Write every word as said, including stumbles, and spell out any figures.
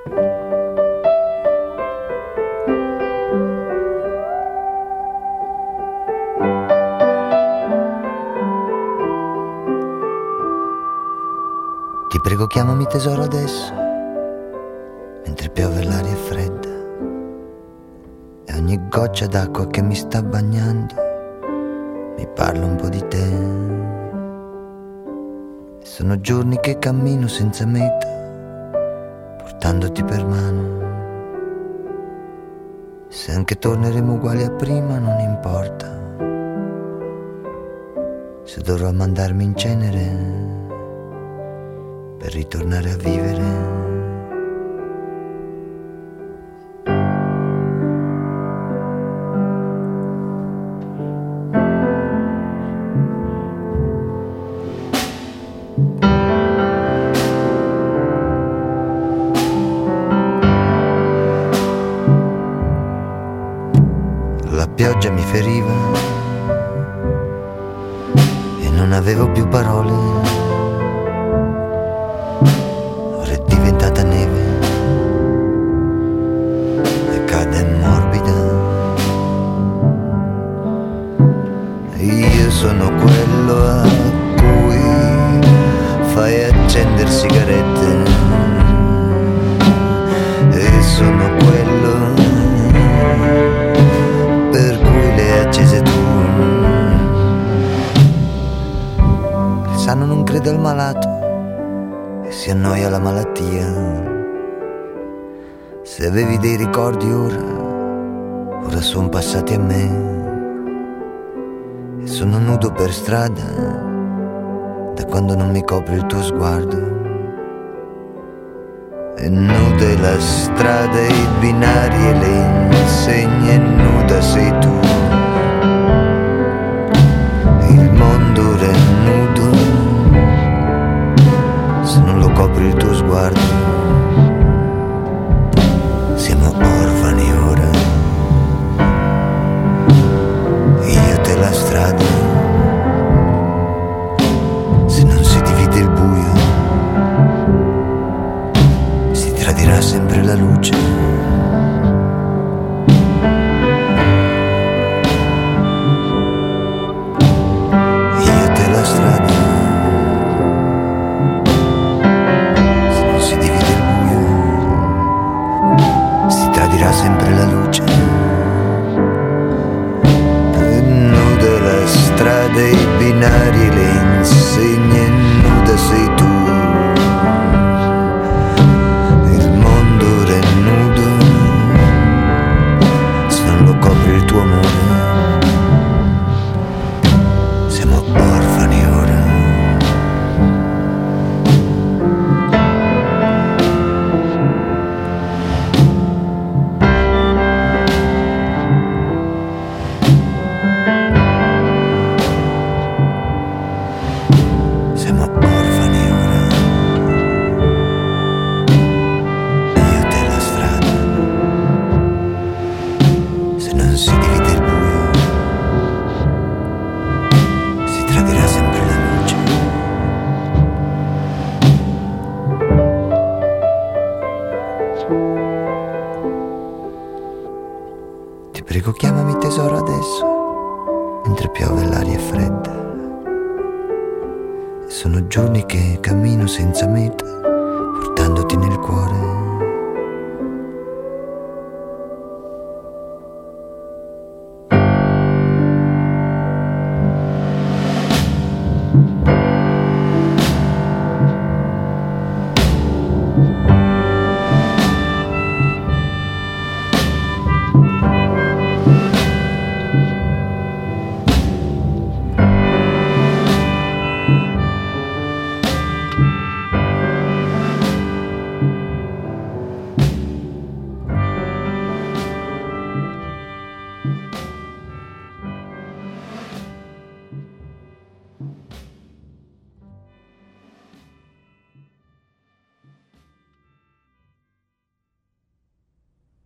Ti prego, chiamami tesoro adesso, mentre piove l'aria è fredda e ogni goccia d'acqua che mi sta bagnando mi parla un po' di te. E sono giorni che cammino senza meta, portandoti per mano. Se anche torneremo uguali a prima non importa, se dovrò mandarmi in cenere per ritornare a vivere. La pioggia mi feriva e non avevo più parole. Sono quello a cui fai accendere sigarette e sono quello per cui le hai accese tu. Il sano non crede al malato e si annoia alla malattia. Se avevi dei ricordi ora, ora sono passati a me. Sono nudo per strada da quando non mi copre il tuo sguardo. E nuda è la strada e i binari e le insegne, nuda sei tu. Il mondo ora è nudo se non lo copre il tuo sguardo. Siamo orfani ora, la strada, se non si divide il buio, si tradirà sempre la luce. Io te la strada, se non si divide il buio, si tradirà sempre la luce. Strade, i binari, le insegne, nuda sei tu. Il mondo ora è nudo se non lo copre il tuo amore. Siamo orfani ora. Prego, chiamami tesoro adesso, mentre piove l'aria è fredda. E sono giorni che cammino senza meta,